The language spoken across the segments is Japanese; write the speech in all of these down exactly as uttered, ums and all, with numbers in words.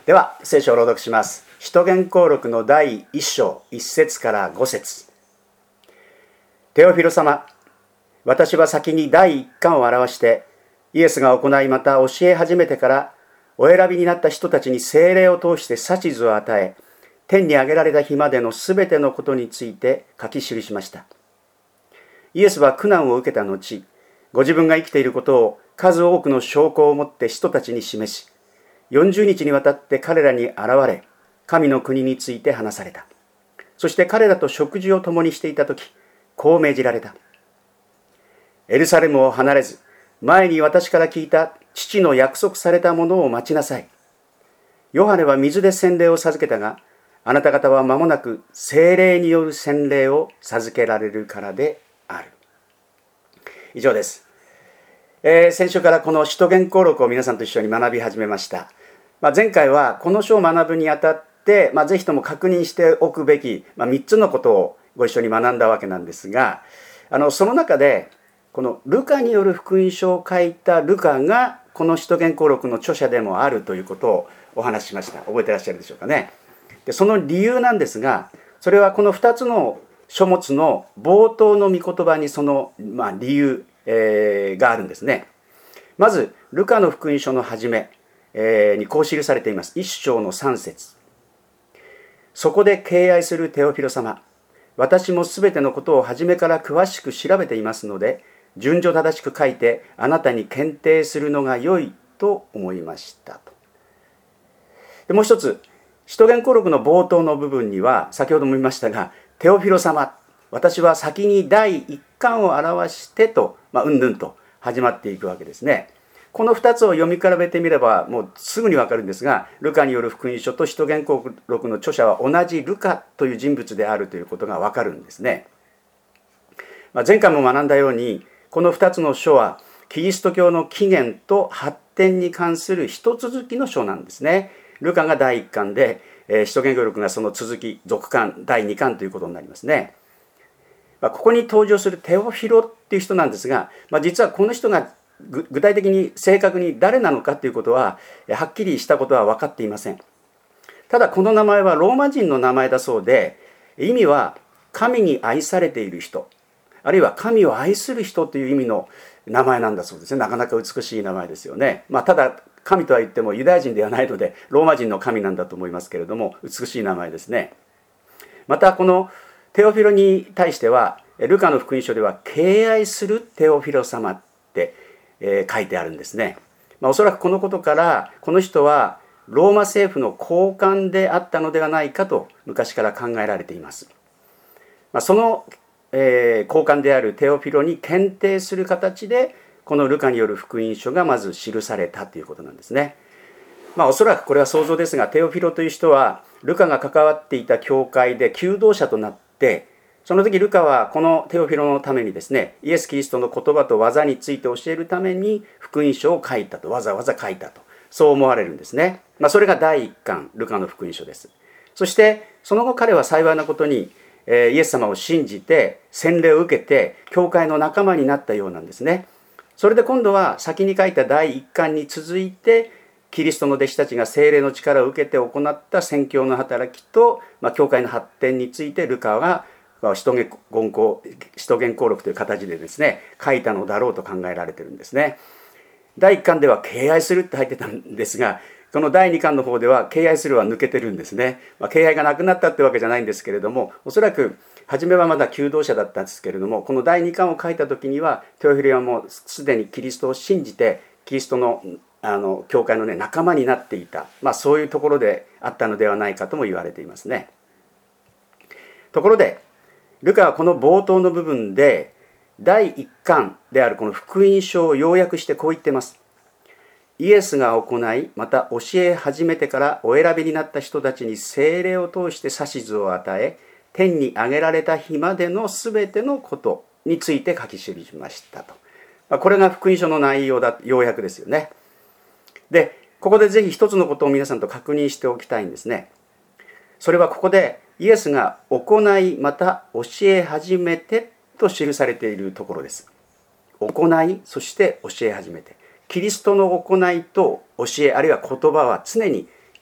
では聖書を朗読します。使徒言行録のだいいっ章いっ節からご節。テオフィロ様、私は先にだいいっかんを表してイエスが行いまた教え始めてからお選びになった人たちに聖霊を通して指図を与え、天に上げられた日までのすべてのことについて書き記しました。イエスは苦難を受けた後、ご自分が生きていることを数多くの証拠をもって人たちに示し、よんじゅうにちにわたって彼らに現れ、神の国について話された。そして彼らと食事を共にしていたとき、こう命じられた。エルサレムを離れず、前に私から聞いた父の約束されたものを待ちなさい。ヨハネは水で洗礼を授けたが、あなた方は間もなく聖霊による洗礼を授けられるからである。以上です。えー、先週からこの使徒言行録を皆さんと一緒に学び始めました。まあ、前回はこの書を学ぶにあたって、まあ、ぜひとも確認しておくべき、まあ、みっつのことをご一緒に学んだわけなんですが、あのその中でこのルカによる福音書を書いたルカがこの使徒言行録の著者でもあるということをお話ししました。覚えてらっしゃるでしょうかね。でその理由なんですが、それはこのふたつの書物の冒頭の御言葉にその、まあ、理由、えー、があるんですね。まずルカの福音書の初め、えー、にこう記されています。いっ章のさん節。そこで敬愛するテオフィロ様、私もすべてのことを初めから詳しく調べていますので、順序正しく書いてあなたに検定するのが良いと思いましたと。でもう一つ、使徒言行録の冒頭の部分には先ほども言いましたが、テオフィロ様、私は先にだいいっかんを表してと、まあ、うんぬんと始まっていくわけですね。このふたつを読み比べてみればもうすぐにわかるんですが、ルカによる福音書と使徒言行録の著者は同じルカという人物であるということがわかるんですね。まあ、前回も学んだように、このふたつの書はキリスト教の起源と発展に関する一続きの書なんですね。ルカがだいいっかんで、えー、使徒言行録がその続き、続巻だいにかんということになりますね。まあ、ここに登場するテオフィロっていう人なんですが、まあ、実はこの人が具体的に正確に誰なのかということははっきりしたことは分かっていません。ただこの名前はローマ人の名前だそうで、意味は神に愛されている人、あるいは神を愛する人という意味の名前なんだそうですね。なかなか美しい名前ですよね。まあ、ただ神とは言ってもユダヤ人ではないのでローマ人の神なんだと思いますけれども、美しい名前ですね。またこのテオフィロに対してはルカの福音書では敬愛するテオフィロ様ってえー、書いてあるんですね。まあ、おそらくこのことからこの人はローマ政府の高官であったのではないかと昔から考えられています。まあ、その、えー、高官であるテオフィロに検定する形でこのルカによる福音書がまず記されたということなんですね。まあ、おそらくこれは想像ですが、テオフィロという人はルカが関わっていた教会で求道者となって、その時ルカはこのテオフィロのためにですね、イエス・キリストの言葉と技について教えるために福音書を書いたと、わざわざ書いたと、そう思われるんですね。まあ、それがだいいっかんルカの福音書です。そしてその後彼は幸いなことに、えー、イエス様を信じて洗礼を受けて教会の仲間になったようなんですね。それで今度は先に書いただいいっかんに続いてキリストの弟子たちが聖霊の力を受けて行った宣教の働きと、まあ、教会の発展についてルカは使徒言行録という形でですね書いたのだろうと考えられているんですね。だいいっかんでは敬愛するって入ってたんですが、このだいにかんの方では敬愛するは抜けてるんですね。まあ、敬愛がなくなったってわけじゃないんですけれども、おそらく初めはまだ求道者だったんですけれども、このだいにかんを書いた時にはテオフィロはもうすでにキリストを信じてキリストのあの教会の、ね、仲間になっていた、まあ、そういうところであったのではないかとも言われていますね。ところでルカはこの冒頭の部分でだいいっかんであるこの福音書を要約してこう言っています。イエスが行いまた教え始めてからお選びになった人たちに聖霊を通して指図を与え、天に上げられた日までのすべてのことについて書き記しましたと。これが福音書の内容だ、要約ですよね。でここでぜひ一つのことを皆さんと確認しておきたいんですね。それはここでイエスが行いまた教え始めてと記されているところです。行い、そして教え始めて、キリストの行いと教え、あるいは言葉は常に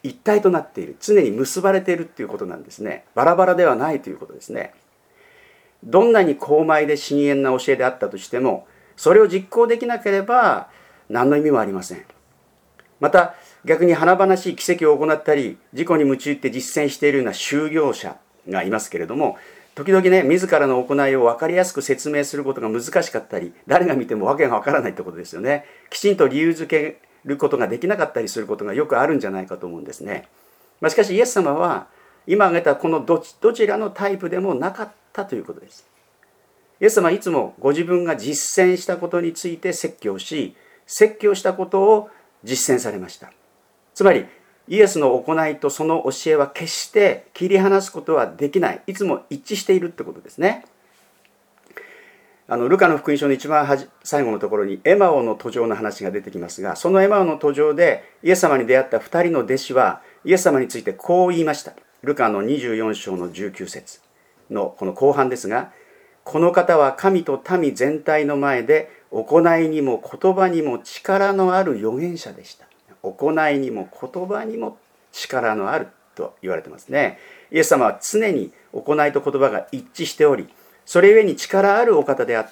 一体となっている、常に結ばれているということなんですね。バラバラではないということですね。どんなに高邁で深遠な教えであったとしても、それを実行できなければ何の意味もありません。また逆に華々しい奇跡を行ったり、自己に夢中って実践しているような修行者がいますけれども、時々ね、自らの行いを分かりやすく説明することが難しかったり、誰が見てもわけが分からないってことですよね。きちんと理由付けることができなかったりすることがよくあるんじゃないかと思うんですね。まあ、しかしイエス様は今挙げたこの ど, どちらのタイプでもなかったということです。イエス様はいつもご自分が実践したことについて説教し、説教したことを実践されました。つまりイエスの行いとその教えは決して切り離すことはできない。いつも一致しているってことですね。あのルカの福音書の一番最後のところにエマオの途上の話が出てきますが、そのエマオの途上でイエス様に出会ったふたりの弟子はイエス様についてこう言いました。ルカのにじゅうよん章のじゅうきゅう節のこの後半ですが、この方は神と民全体の前で行いにも言葉にも力のある預言者でした。行いにも言葉にも力のあると言われてますね。イエス様は常に行いと言葉が一致しており、それゆえに力あるお方であって、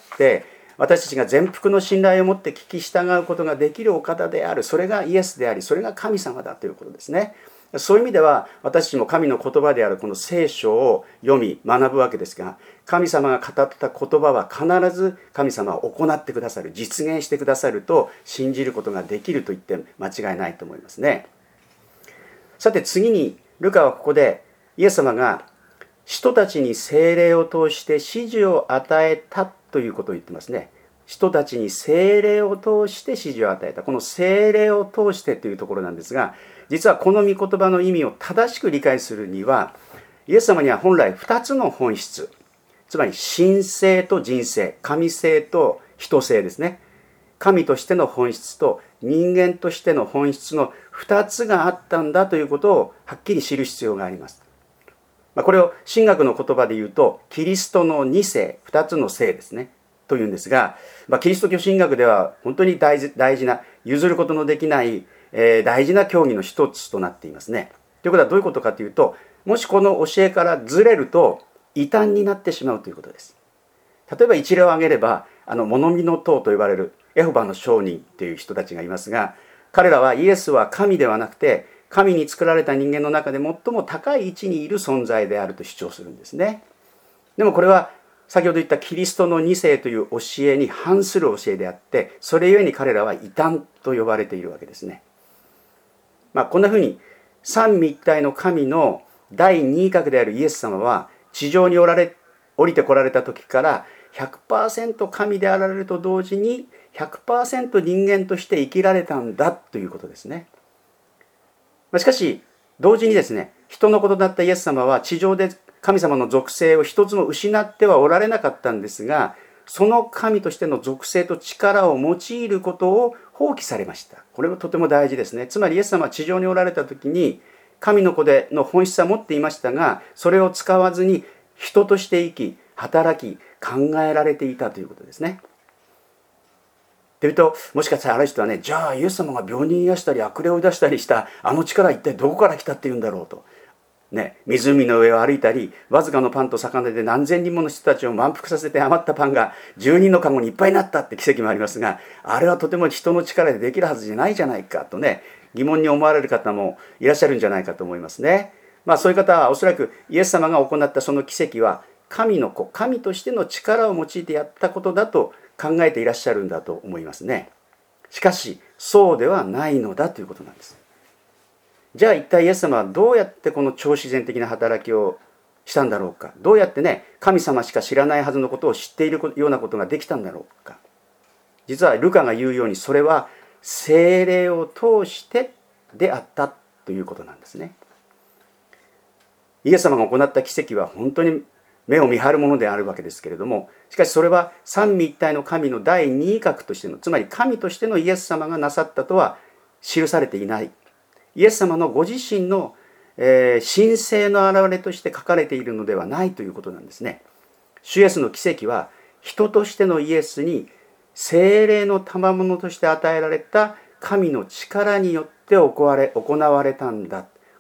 私たちが全幅の信頼を持って聞き従うことができるお方である。それがイエスであり、それが神様だということですね。そういう意味では私たちも神の言葉であるこの聖書を読み学ぶわけですが、神様が語った言葉は必ず神様は行ってくださる、実現してくださると信じることができると言って間違いないと思いますね。さて次にルカはここでイエス様が人たちに聖霊を通して指示を与えたということを言ってますね。人たちに聖霊を通して指示を与えた。この聖霊を通してというところなんですが、実はこの御言葉の意味を正しく理解するには、イエス様には本来ふたつの本質、つまり神性と人性、神性と人性ですね。神としての本質と人間としての本質のふたつがあったんだということをはっきり知る必要があります。これを神学の言葉で言うと、キリストのに性、ふたつの性ですね。というんですが、まあ、キリスト教神学では本当に大事、大事な、譲ることのできない、えー、大事な教義の一つとなっていますね。ということはどういうことかというと、もしこの教えからずれると異端になってしまうということです。例えば一例を挙げれば、あの物見の塔と呼ばれるエホバの証人という人たちがいますが、彼らはイエスは神ではなくて、神に作られた人間の中で最も高い位置にいる存在であると主張するんですね。でもこれは先ほど言ったキリストのに性という教えに反する教えであって、それゆえに彼らは異端と呼ばれているわけですね。まあ、こんなふうに三位一体の神の第二位格であるイエス様は地上におられ降りてこられた時から ひゃくパーセント 神であられると同時に ひゃくパーセント 人間として生きられたんだということですね。しかし同時にですね、人のことだったイエス様は地上で神様の属性を一つも失ってはおられなかったんですが、その神としての属性と力を用いることを放棄されました。これもとても大事ですね。つまりイエス様は地上におられた時に神の子での本質は持っていましたが、それを使わずに人として生き、働き、考えられていたということですね。というと、もしかしたらある人はね、じゃあイエス様が病人癒したり悪霊を出したりしたあの力は一体どこから来たっていうんだろうと。ね、湖の上を歩いたり、わずかのパンと魚で何千人もの人たちを満腹させて余ったパンがじゅうにんのカゴにいっぱいになったって奇跡もありますが、あれはとても人の力でできるはずじゃないじゃないかとね、疑問に思われる方もいらっしゃるんじゃないかと思いますね。まあそういう方はおそらくイエス様が行ったその奇跡は神の子、神としての力を用いてやったことだと考えていらっしゃるんだと思いますね。しかしそうではないのだということなんです。じゃあ一体イエス様はどうやってこの超自然的な働きをしたんだろうか。どうやってね、神様しか知らないはずのことを知っているようなことができたんだろうか。実はルカが言うように、それは聖霊を通してであったということなんですね。イエス様が行った奇跡は本当に目を見張るものであるわけですけれども、しかしそれは三位一体の神の第二位格としての、つまり神としてのイエス様がなさったとは記されていない。イエス様のご自身の、えー、神性の表れとして書かれているのではないということなんですね。主イエスの奇跡は人としてのイエスに聖霊の賜物として与えられた神の力によって行われ、行われたんだ。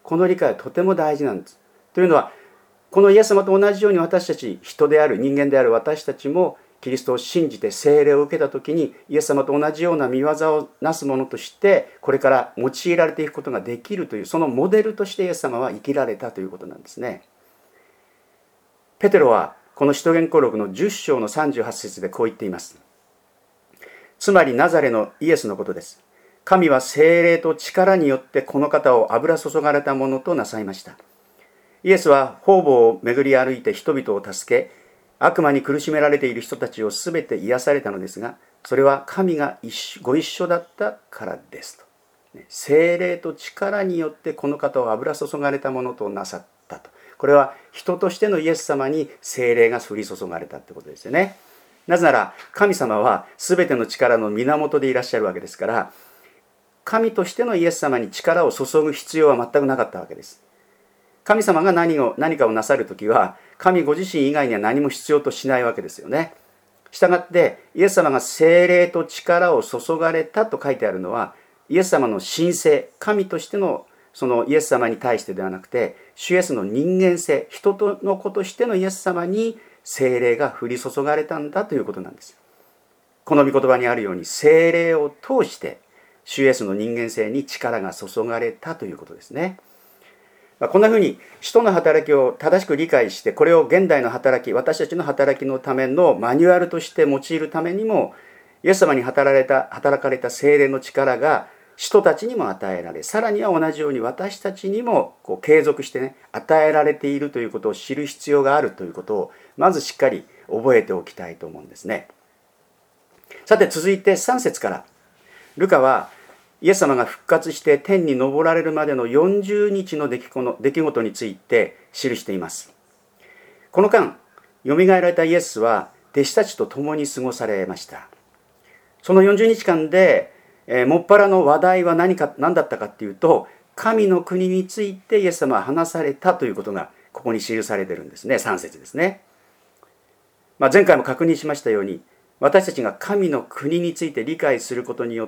この理解はとても大事なんです。というのは、このイエス様と同じように私たち、人である人間である私たちもキリストを信じて聖霊を受けたときに、イエス様と同じような見業をなすものとしてこれから用いられていくことができるという、そのモデルとしてイエス様は生きられたということなんですね。ペテロはこの使徒言行録のじゅっ章のさんじゅうはち節でこう言っています。つまりナザレのイエスのことです。神は聖霊と力によってこの方を油注がれたものとなさいました。イエスは方々を巡り歩いて人々を助け、悪魔に苦しめられている人たちをすべて癒されたのですが、それは神がご一緒だったからですと。聖霊と力によってこの方を油注がれたものとなさったと。これは人としてのイエス様に聖霊が降り注がれたってことですよね。なぜなら神様はすべての力の源でいらっしゃるわけですから、神としてのイエス様に力を注ぐ必要は全くなかったわけです。神様が何を何かをなさるときは、神ご自身以外には何も必要としないわけですよね。したがってイエス様が聖霊と力を注がれたと書いてあるのは、イエス様の神性、神としてのそのイエス様に対してではなくて、主イエスの人間性、人との子としてのイエス様に聖霊が降り注がれたんだということなんです。この御言葉にあるように、聖霊を通して主イエスの人間性に力が注がれたということですね。こんなふうに使徒の働きを正しく理解して、これを現代の働き、私たちの働きのためのマニュアルとして用いるためにも、イエス様に働かれた、働かれた聖霊の力が使徒たちにも与えられ、さらには同じように私たちにもこう継続してね、与えられているということを知る必要があるということを、まずしっかり覚えておきたいと思うんですね。さて続いてさん節から、ルカはイエス様が復活して天に昇られるまでのよんじゅうにちの出来事について記しています。この間、よみがえられたイエスは弟子たちと共に過ごされました。そのよんじゅうにちかんで、えー、もっぱらの話題は何か、何だったかっていうと、神の国についてイエス様は話されたということがここに記されているんですね。さん節ですね。まあ、前回も確認しましたように、私たちが神の国について理解することによって、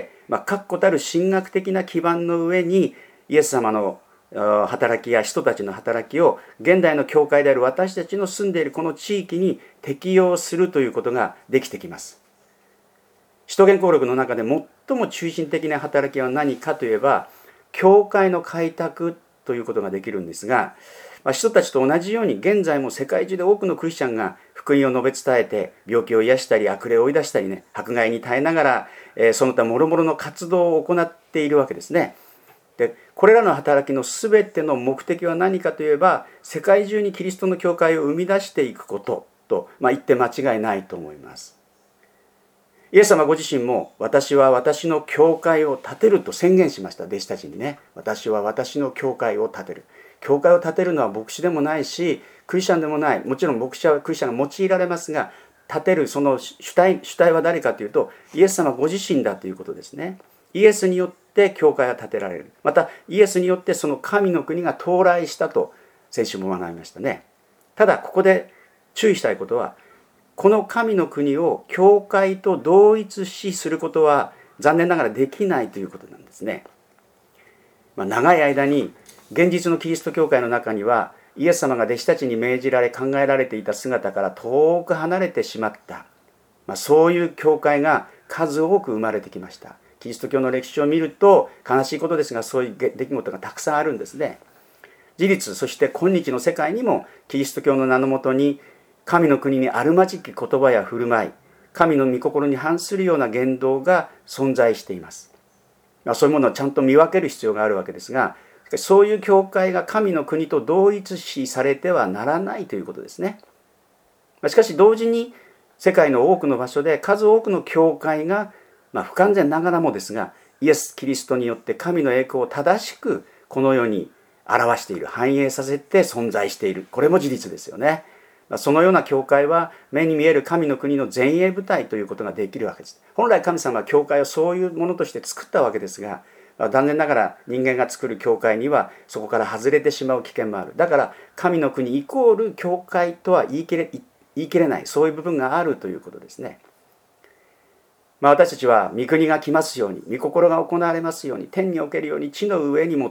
まあ、確固たる神学的な基盤の上にイエス様の働きや人たちの働きを現代の教会である私たちの住んでいるこの地域に適用するということができてきます。使徒言行録の中で最も中心的な働きは何かといえば、教会の開拓ということができるんですが、まあ、人たちと同じように現在も世界中で多くのクリスチャンが福音を述べ伝えて病気を癒したり悪霊を追い出したりね、迫害に耐えながら、えー、その他諸々の活動を行っているわけですね。で、これらの働きのすべての目的は何かといえば、世界中にキリストの教会を生み出していくことと、まあ、言って間違いないと思います。イエス様ご自身も、私は私の教会を建てると宣言しました。弟子たちにね、私は私の教会を建てる。教会を建てるのは牧師でもないし、クリスチャンでもない。もちろん牧師はクリスチャンが用いられますが、建てるその主体、主体は誰かというと、イエス様ご自身だということですね。イエスによって教会は建てられる。またイエスによってその神の国が到来したと先週も学びましたね。ただここで注意したいことは、この神の国を教会と同一視することは残念ながらできないということなんですね。まあ、長い間に現実のキリスト教会の中には、イエス様が弟子たちに命じられ考えられていた姿から遠く離れてしまった、まあ、そういう教会が数多く生まれてきました。キリスト教の歴史を見ると悲しいことですが、そういう出来事がたくさんあるんですね。事実、そして今日の世界にもキリスト教の名のもとに神の国にあるまじき言葉や振る舞い、神の御心に反するような言動が存在しています。まあ、そういうものをちゃんと見分ける必要があるわけですが、そういう教会が神の国と同一視されてはならないということですね。しかし同時に世界の多くの場所で数多くの教会が、まあ、不完全ながらもですが、イエス・キリストによって神の栄光を正しくこの世に表している、反映させて存在している。これも事実ですよね。そのような教会は目に見える神の国の前衛部隊ということができるわけです。本来神様は教会をそういうものとして作ったわけですが、残念ながら人間が作る教会にはそこから外れてしまう危険もある。だから神の国イコール教会とは言い切れ、言い切れない、そういう部分があるということですね。まあ、私たちは御国が来ますように、御心が行われますように、天におけるように地の上にもと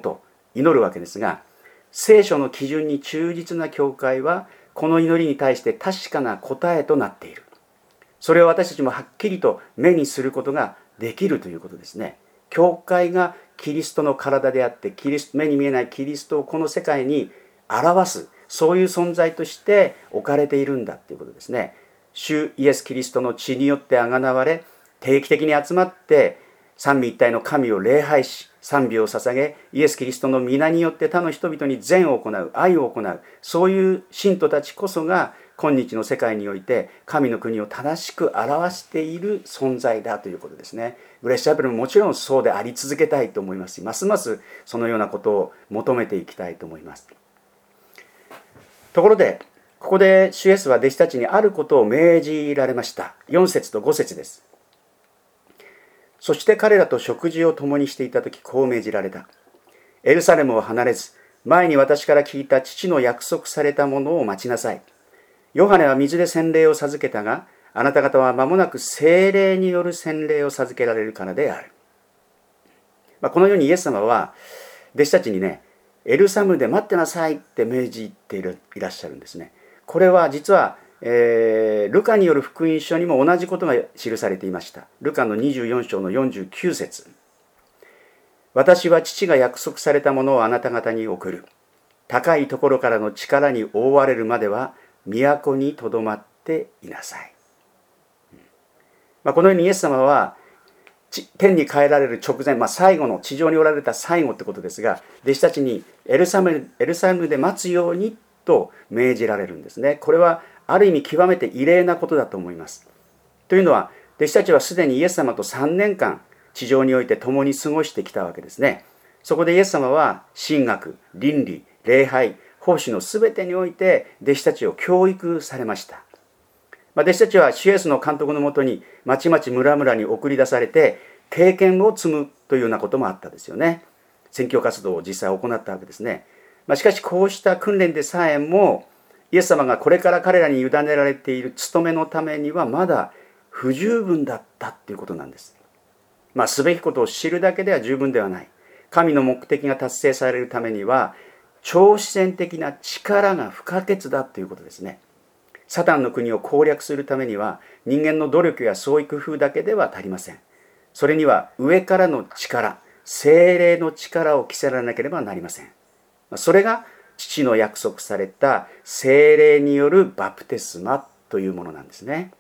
祈るわけですが、聖書の基準に忠実な教会はこの祈りに対して確かな答えとなっている。それを私たちもはっきりと目にすることができるということですね。教会がキリストの体であって、キリスト、目に見えないキリストをこの世界に表す、そういう存在として置かれているんだということですね。主イエス・キリストの血によってあがなわれ、定期的に集まって三位一体の神を礼拝し、賛美を捧げ、イエス・キリストの皆によって他の人々に善を行う、愛を行う、そういう信徒たちこそが今日の世界において神の国を正しく表している存在だということですね。グレースチャペルももちろんそうであり続けたいと思いますし、ますますそのようなことを求めていきたいと思います。ところで、ここで主イエスは弟子たちにあることを命じられました。よん節とご節です。そして彼らと食事を共にしていたとき、こう命じられた。エルサレムを離れず、前に私から聞いた父の約束されたものを待ちなさい。ヨハネは水で洗礼を授けたが、あなた方は間もなく聖霊による洗礼を授けられるからである。まあ、このようにイエス様は弟子たちにね、エルサレムで待ってなさいって命じていらっしゃるんですね。これは実は、えー、ルカによる福音書にも同じことが記されていました。ルカのにじゅうよん章のよんじゅうきゅう節。私は父が約束されたものをあなた方に送る。高いところからの力に覆われるまでは都にとどまっていなさい。まあ、このようにイエス様は天に帰られる直前、まあ、最後の地上におられた最後ってことですが、弟子たちにエルサレム、エルサレムで待つようにと命じられるんですね。これはある意味極めて異例なことだと思います。というのは、弟子たちはすでにイエス様とさんねんかん地上において共に過ごしてきたわけですね。そこでイエス様は神学、倫理、礼拝、奉仕のすべてにおいて弟子たちを教育されました。まあ、弟子たちは主イエスの監督のもとにまちまち村々に送り出されて経験を積むというようなこともあったですよね。宣教活動を実際行ったわけですね。まあ、しかしこうした訓練でさえもイエス様がこれから彼らに委ねられている務めのためにはまだ不十分だったということなんです。まあ、すべきことを知るだけでは十分ではない。神の目的が達成されるためには超自然的な力が不可欠だということですね。サタンの国を攻略するためには人間の努力や創意工夫だけでは足りません。それには上からの力、聖霊の力を着せられなければなりません。それが父の約束された聖霊によるバプテスマというものなんですね。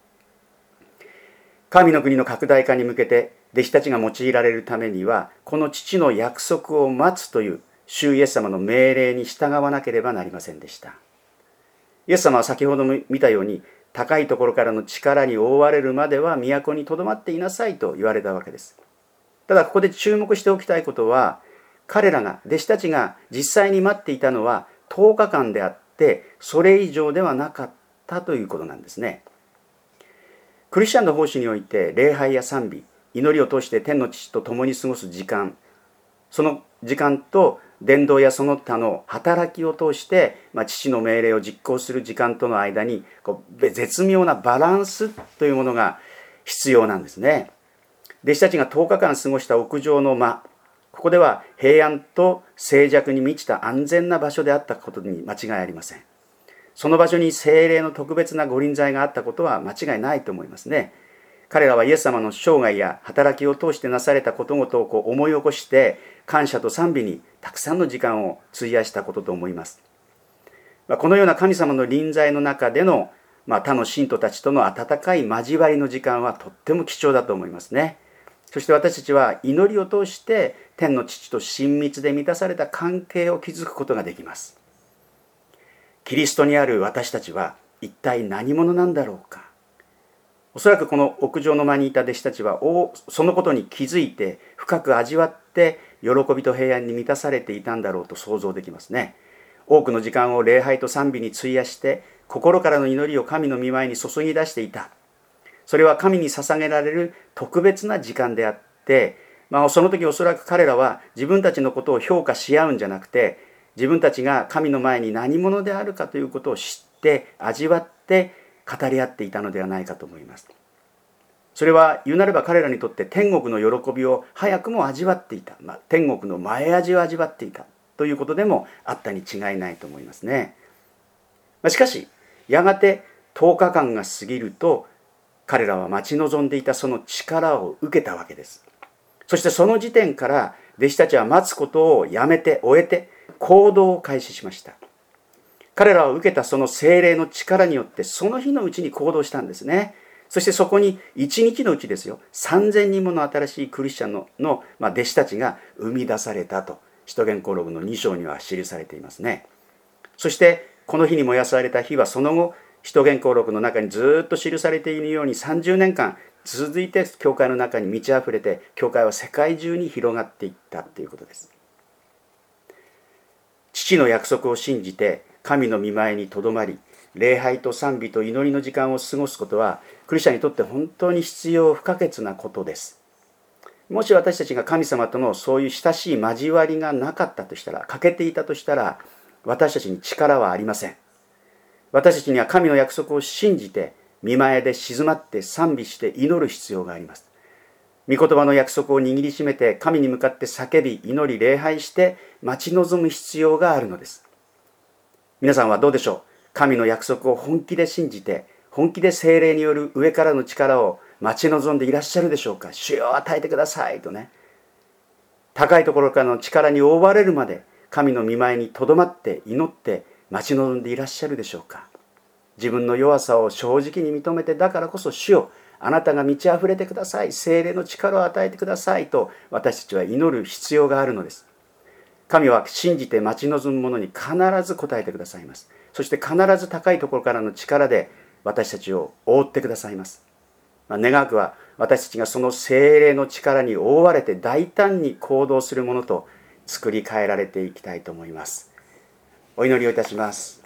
神の国の拡大化に向けて弟子たちが用いられるためには、この父の約束を待つという主イエス様の命令に従わなければなりませんでした。イエス様は先ほども見たように、高いところからの力に覆われるまでは都にとどまっていなさいと言われたわけです。ただここで注目しておきたいことは、彼らが、弟子たちが実際に待っていたのはとおかかんであって、それ以上ではなかったということなんですね。クリスチャンの奉仕において、礼拝や賛美、祈りを通して天の父と共に過ごす時間、その時間と伝道やその他の働きを通して、まあ、父の命令を実行する時間との間にこう絶妙なバランスというものが必要なんですね。弟子たちがとおかかん過ごした屋上の間、ここでは平安と静寂に満ちた安全な場所であったことに間違いありません。その場所に聖霊の特別な御臨在があったことは間違いないと思いますね。彼らはイエス様の生涯や働きを通してなされたことごとをこう思い起こして感謝と賛美にたくさんの時間を費やしたことと思います。このような神様の臨在の中での、まあ、他の信徒たちとの温かい交わりの時間はとっても貴重だと思いますね。そして私たちは祈りを通して天の父と親密で満たされた関係を築くことができます。キリストにある私たちは一体何者なんだろうか。おそらくこの屋上の間にいた弟子たちはそのことに気づいて深く味わって喜びと平安に満たされていたんだろうと想像できますね。多くの時間を礼拝と賛美に費やして心からの祈りを神の御前に注ぎ出していた。それは神に捧げられる特別な時間であって、まあ、その時おそらく彼らは自分たちのことを評価し合うんじゃなくて、自分たちが神の前に何者であるかということを知って味わって語り合っていたのではないかと思います。 それは言うなれば彼らにとって天国の喜びを早くも味わっていた、まあ、天国の前味を味わっていたということでもあったに違いないと思いますね。まあ、しかしやがてとおかかんが過ぎると彼らは待ち望んでいたその力を受けたわけです。そしてその時点から弟子たちは待つことをやめて終えて行動を開始しました。彼らを受けたその聖霊の力によってその日のうちに行動したんですね。そしてそこに一日のうちですよ、さんぜんにんもの新しいクリスチャンの、の、まあ、弟子たちが生み出されたと使徒言行録のに章には記されていますね。そしてこの日に燃やされた火はその後使徒言行録の中にずっと記されているようにさんじゅうねんかん続いて教会の中に満ち溢れて、教会は世界中に広がっていったということです。父の約束を信じて神の御前にとどまり、礼拝と賛美と祈りの時間を過ごすことはクリスチャンにとって本当に必要不可欠なことです。もし私たちが神様とのそういう親しい交わりがなかったとしたら、欠けていたとしたら、私たちに力はありません。私たちには神の約束を信じて御前で静まって賛美して祈る必要があります。御言葉の約束を握りしめて神に向かって叫び祈り礼拝して待ち望む必要があるのです。皆さんはどうでしょう。神の約束を本気で信じて本気で聖霊による上からの力を待ち望んでいらっしゃるでしょうか。主よ与えてくださいとね、高いところからの力に覆われるまで神の御前にとどまって祈って待ち望んでいらっしゃるでしょうか。自分の弱さを正直に認めて、だからこそ主よあなたが満ち溢れてください、聖霊の力を与えてくださいと私たちは祈る必要があるのです。神は信じて待ち望む者に必ず答えてくださいます。そして必ず高いところからの力で私たちを覆ってくださいます。まあ、願わくは私たちがその聖霊の力に覆われて大胆に行動するものと作り変えられていきたいと思います。お祈りをいたします。